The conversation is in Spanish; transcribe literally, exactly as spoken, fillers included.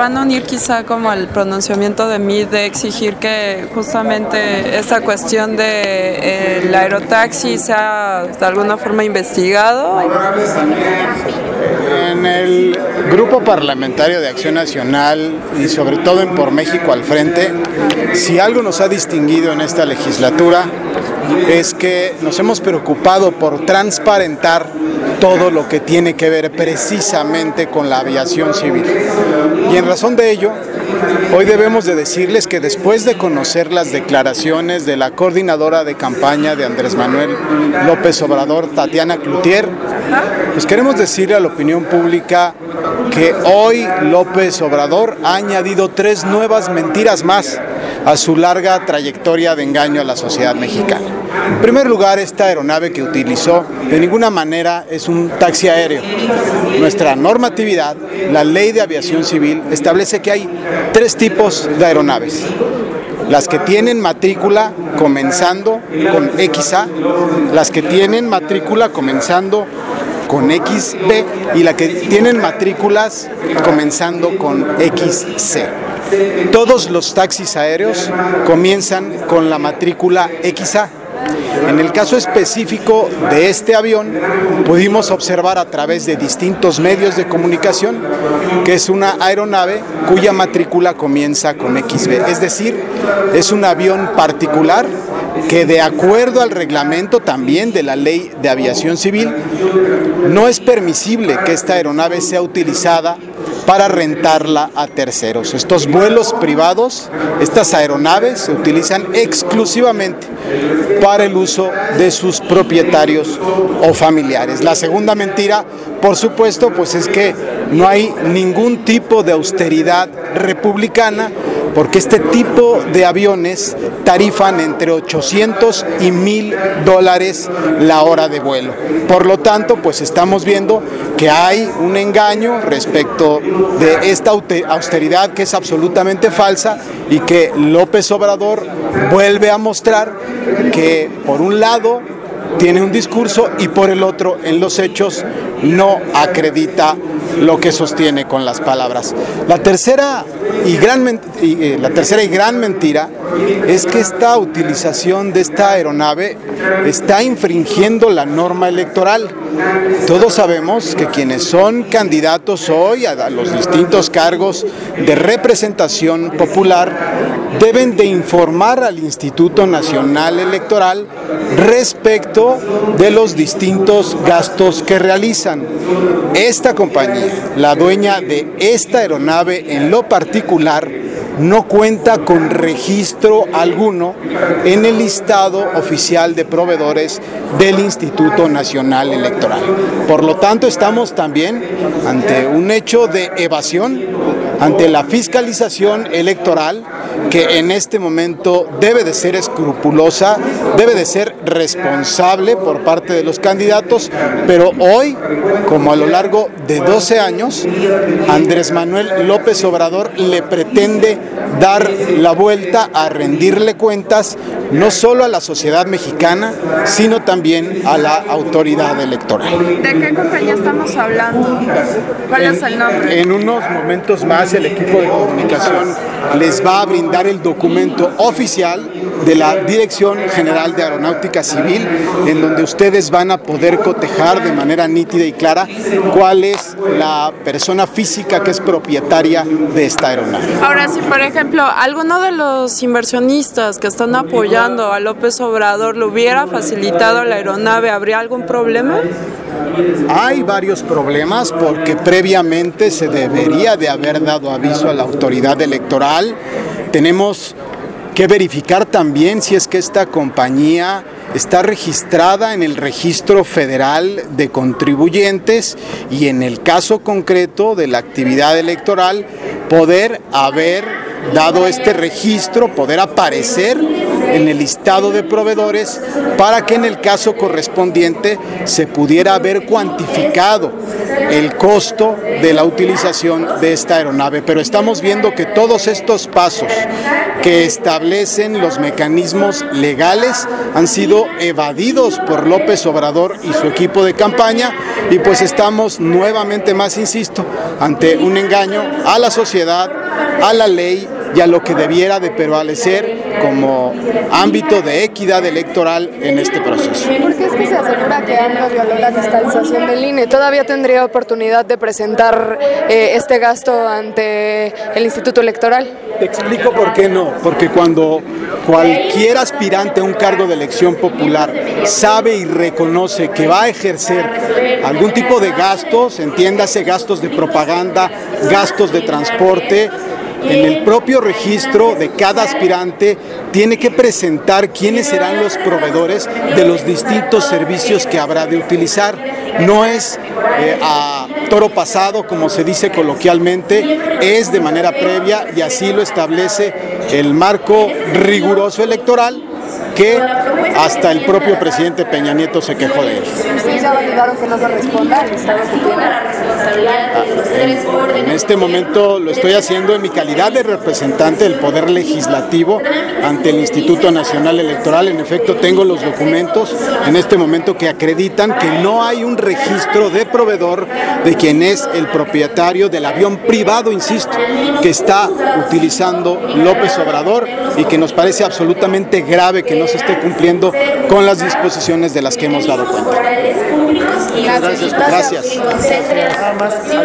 van a unir quizá como al pronunciamiento de M I D de exigir que justamente esta cuestión de el aerotaxi sea de alguna forma investigado. En el Grupo Parlamentario de Acción Nacional y sobre todo en Por México al Frente, si algo nos ha distinguido en esta legislatura es que nos hemos preocupado por transparentar todo lo que tiene que ver precisamente con la aviación civil. Y en razón de ello, hoy debemos de decirles que después de conocer las declaraciones de la coordinadora de campaña de Andrés Manuel López Obrador, Tatiana Cloutier, pues queremos decirle a la opinión pública que hoy López Obrador ha añadido tres nuevas mentiras más a su larga trayectoria de engaño a la sociedad mexicana. En primer lugar, esta aeronave que utilizó de ninguna manera es un taxi aéreo. Nuestra normatividad, la Ley de Aviación Civil, establece que hay tres tipos de aeronaves. Las que tienen matrícula comenzando con equis a, las que tienen matrícula comenzando con equis be y las que tienen matrículas comenzando con equis ce. Todos los taxis aéreos comienzan con la matrícula equis a. En el caso específico de este avión, pudimos observar a través de distintos medios de comunicación que es una aeronave cuya matrícula comienza con equis be, es decir, es un avión particular que de acuerdo al reglamento también de la Ley de Aviación Civil, no es permisible que esta aeronave sea utilizada para rentarla a terceros. Estos vuelos privados, estas aeronaves se utilizan exclusivamente para el uso de sus propietarios o familiares. La segunda mentira, por supuesto, pues es que no hay ningún tipo de austeridad republicana, porque este tipo de aviones tarifan entre ochocientos y mil dólares la hora de vuelo. Por lo tanto, pues estamos viendo que hay un engaño respecto de esta austeridad que es absolutamente falsa y que López Obrador vuelve a mostrar que por un lado tiene un discurso y por el otro en los hechos no acredita lo que sostiene con las palabras. La tercera y gran, y, eh, la tercera y gran mentira es que esta utilización de esta aeronave está infringiendo la norma electoral. Todos sabemos que quienes son candidatos hoy a los distintos cargos de representación popular deben de informar al Instituto Nacional Electoral respecto de los distintos gastos que realizan. Esta compañía, la dueña de esta aeronave en lo particular, no cuenta con registro alguno en el listado oficial de proveedores del Instituto Nacional Electoral. Por lo tanto, estamos también ante un hecho de evasión, ante la fiscalización electoral, que en este momento debe de ser escrupulosa, debe de ser responsable por parte de los candidatos, pero hoy, como a lo largo de doce años, Andrés Manuel López Obrador le pretende dar la vuelta a rendirle cuentas no solo a la sociedad mexicana, sino también a la autoridad electoral. ¿De qué compañía estamos hablando? ¿Cuál en, es el nombre? En unos momentos más el equipo de comunicación les va a brindar el documento oficial de la Dirección General de Aeronáutica Civil, en donde ustedes van a poder cotejar de manera nítida y clara cuál es la persona física que es propietaria de esta aeronave. Ahora, si por ejemplo alguno de los inversionistas que están apoyando a López Obrador le hubiera facilitado la aeronave, ¿habría algún problema? Hay varios problemas porque previamente se debería de haber dado aviso a la autoridad electoral. Tenemos que verificar también si es que esta compañía está registrada en el Registro Federal de Contribuyentes y en el caso concreto de la actividad electoral poder haber dado este registro, poder aparecer en el listado de proveedores para que en el caso correspondiente se pudiera haber cuantificado el costo de la utilización de esta aeronave. Pero estamos viendo que todos estos pasos que establecen los mecanismos legales han sido evadidos por López Obrador y su equipo de campaña, y pues estamos nuevamente más, insisto, ante un engaño a la sociedad, a la ley y a lo que debiera de prevalecer como ámbito de equidad electoral en este proceso. ¿Por qué es que se asegura que AMLO violó la fiscalización del I N E? ¿Todavía tendría oportunidad de presentar eh, este gasto ante el Instituto Electoral? Te explico por qué no. Porque cuando cualquier aspirante a un cargo de elección popular sabe y reconoce que va a ejercer algún tipo de gastos, entiéndase gastos de propaganda, gastos de transporte, en el propio registro de cada aspirante tiene que presentar quiénes serán los proveedores de los distintos servicios que habrá de utilizar. No es eh, a toro pasado, como se dice coloquialmente, es de manera previa, y así lo establece el marco riguroso electoral, que hasta el propio presidente Peña Nieto se quejó de él. ¿Ustedes ya validaron que no corresponda al estado que tiene? En, en este momento lo estoy haciendo en mi calidad de representante del Poder Legislativo ante el Instituto Nacional Electoral. En efecto, tengo los documentos en este momento que acreditan que no hay un registro de proveedor de quien es el propietario del avión privado, insisto, que está utilizando López Obrador, y que nos parece absolutamente grave que no se esté cumpliendo con las disposiciones de las que hemos dado cuenta. Gracias. Gracias. Gracias.